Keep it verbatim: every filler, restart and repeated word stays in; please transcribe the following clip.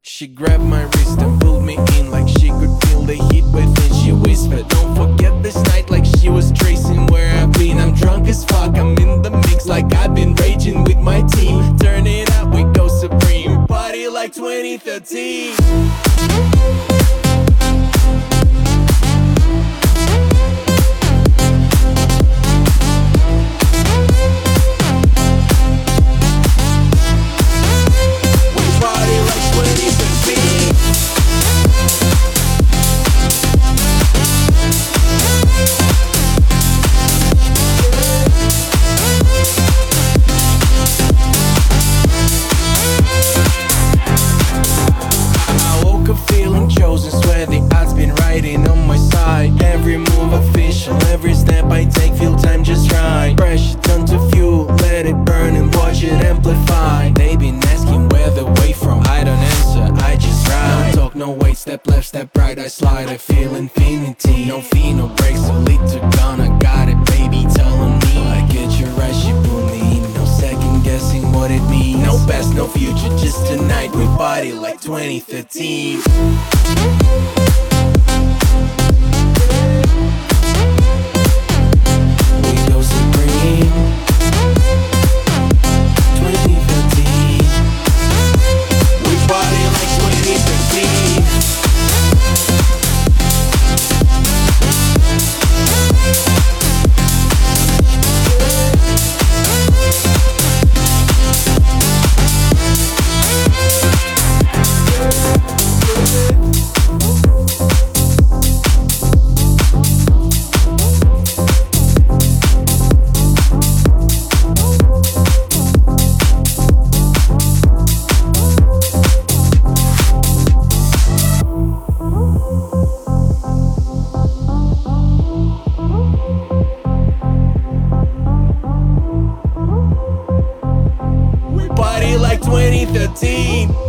She grabbed my wrist and pulled me in like she could feel the heat within. She whispered, don't forget this night, like she was tracing where I've been. I'm drunk as fuck, I'm in the mix like I've been raging with my team. Turn it up, we go supreme, party like twenty thirteen. On my side, every move official, every step I take feel time just right. Pressure turn to fuel, let it burn and watch it amplify. They been asking where the way from, I don't answer, I just ride. No talk, no wait, step left, step right, I slide, I feel infinity. No fee, no breaks, so lit to gun, I got it, baby, telling me I get your right, she pull me in, no second guessing what it means. No past, no future, just tonight we party like twenty thirteen. Like twenty thirteen.